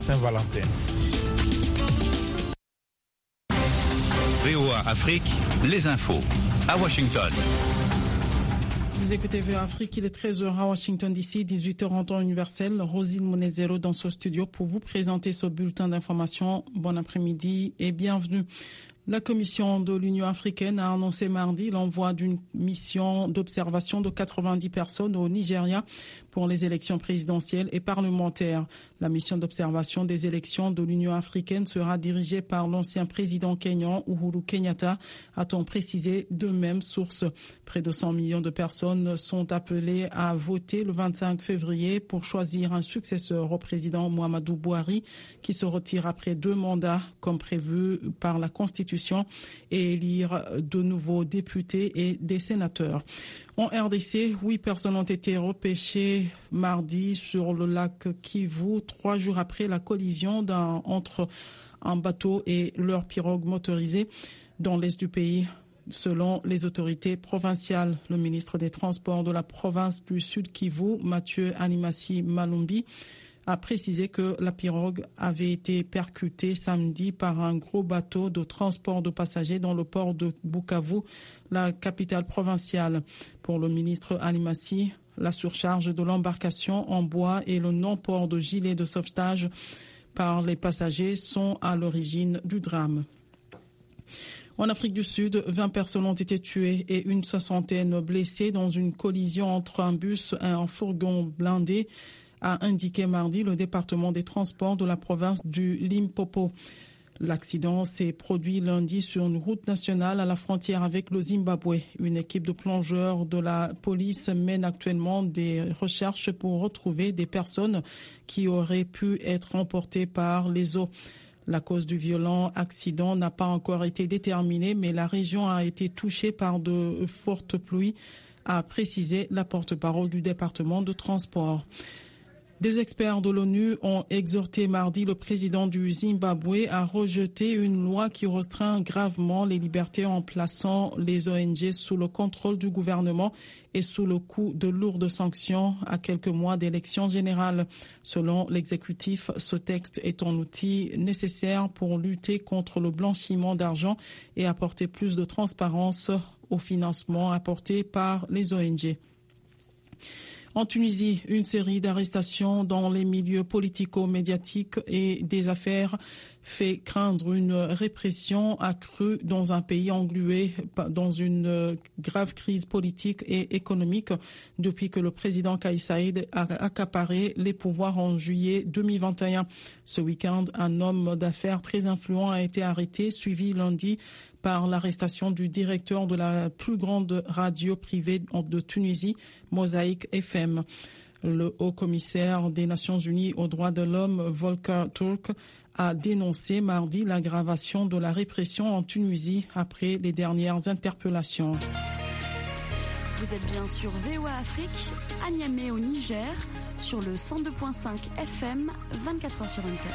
Saint-Valentin. VOA Afrique, les infos à Washington. Vous écoutez VOA Afrique, il est 13h à Washington DC, 18h en temps universel. Rosine Monezero dans ce studio pour vous présenter ce bulletin d'information. Bon après-midi et bienvenue. La Commission de l'Union africaine a annoncé mardi l'envoi d'une mission d'observation de 90 personnes au Nigeria pour les élections présidentielles et parlementaires. La mission d'observation des élections de l'Union africaine sera dirigée par l'ancien président kényan Uhuru Kenyatta, a-t-on précisé de même source. Près de 100 millions de personnes sont appelées à voter le 25 février pour choisir un successeur au président Muhammadu Buhari qui se retire après 2 mandats comme prévu par la Constitution et élire de nouveaux députés et des sénateurs. En RDC, 8 personnes ont été repêchées mardi sur le lac Kivu, 3 jours après la collision entre un bateau et leur pirogue motorisée dans l'est du pays. Selon les autorités provinciales, le ministre des Transports de la province du Sud Kivu, Mathieu Animasi Malumbi, a précisé que la pirogue avait été percutée samedi par un gros bateau de transport de passagers dans le port de Bukavu, la capitale provinciale. Pour le ministre Animasi, la surcharge de l'embarcation en bois et le non-port de gilets de sauvetage par les passagers sont à l'origine du drame. En Afrique du Sud, 20 personnes ont été tuées et une soixantaine blessées dans une collision entre un bus et un fourgon blindé, a indiqué mardi le département des transports de la province du Limpopo. L'accident s'est produit lundi sur une route nationale à la frontière avec le Zimbabwe. Une équipe de plongeurs de la police mène actuellement des recherches pour retrouver des personnes qui auraient pu être emportées par les eaux. La cause du violent accident n'a pas encore été déterminée, mais la région a été touchée par de fortes pluies, a précisé la porte-parole du département de transport. Des experts de l'ONU ont exhorté mardi le président du Zimbabwe à rejeter une loi qui restreint gravement les libertés en plaçant les ONG sous le contrôle du gouvernement et sous le coup de lourdes sanctions à quelques mois d'élections générales. Selon l'exécutif, ce texte est un outil nécessaire pour lutter contre le blanchiment d'argent et apporter plus de transparence au financement apporté par les ONG. En Tunisie, une série d'arrestations dans les milieux politico-médiatiques et des affaires fait craindre une répression accrue dans un pays englué dans une grave crise politique et économique depuis que le président Kais Saied a accaparé les pouvoirs en juillet 2021. Ce week-end, un homme d'affaires très influent a été arrêté, suivi lundi par l'arrestation du directeur de la plus grande radio privée de Tunisie, Mosaïque FM. Le haut-commissaire des Nations Unies aux droits de l'homme, Volker Turk, a dénoncé mardi l'aggravation de la répression en Tunisie après les dernières interpellations. Vous êtes bien sur VOA Afrique, à Niamey au Niger, sur le 102.5 FM, 24h sur 24.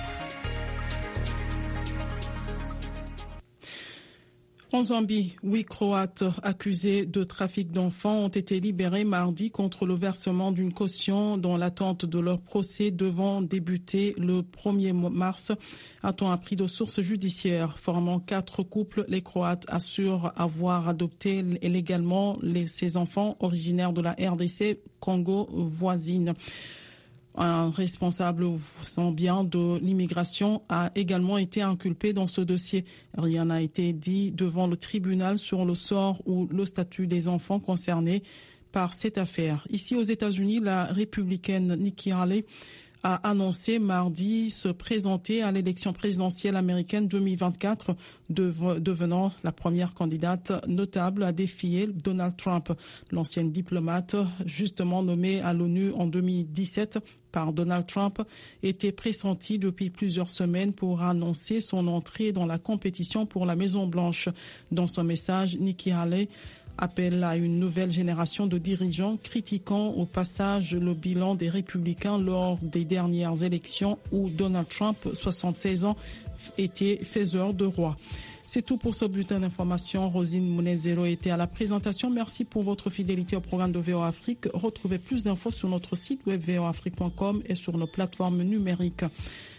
En Zambie, 8 Croates accusés de trafic d'enfants ont été libérés mardi contre le versement d'une caution dans l'attente de leur procès devant débuter le 1er mars, a-t-on appris de sources judiciaires. Formant 4 couples, les Croates assurent avoir adopté légalement ces enfants originaires de la RDC, Congo voisine. Un responsable zambien de l'immigration a également été inculpé dans ce dossier. Rien n'a été dit devant le tribunal sur le sort ou le statut des enfants concernés par cette affaire. Ici aux États-Unis, la républicaine Nikki Haley a annoncé mardi se présenter à l'élection présidentielle américaine 2024, devenant la première candidate notable à défier Donald Trump. L'ancienne diplomate, justement nommée à l'ONU en 2017 par Donald Trump, était pressentie depuis plusieurs semaines pour annoncer son entrée dans la compétition pour la Maison-Blanche. Dans son message, Nikki Haley appelle à une nouvelle génération de dirigeants critiquant au passage le bilan des républicains lors des dernières élections où Donald Trump, 76 ans, était faiseur de roi. C'est tout pour ce bulletin d'information. Rosine Monezero était à la présentation. Merci pour votre fidélité au programme de VOA Afrique. Retrouvez plus d'infos sur notre site web voaafrique.com et sur nos plateformes numériques.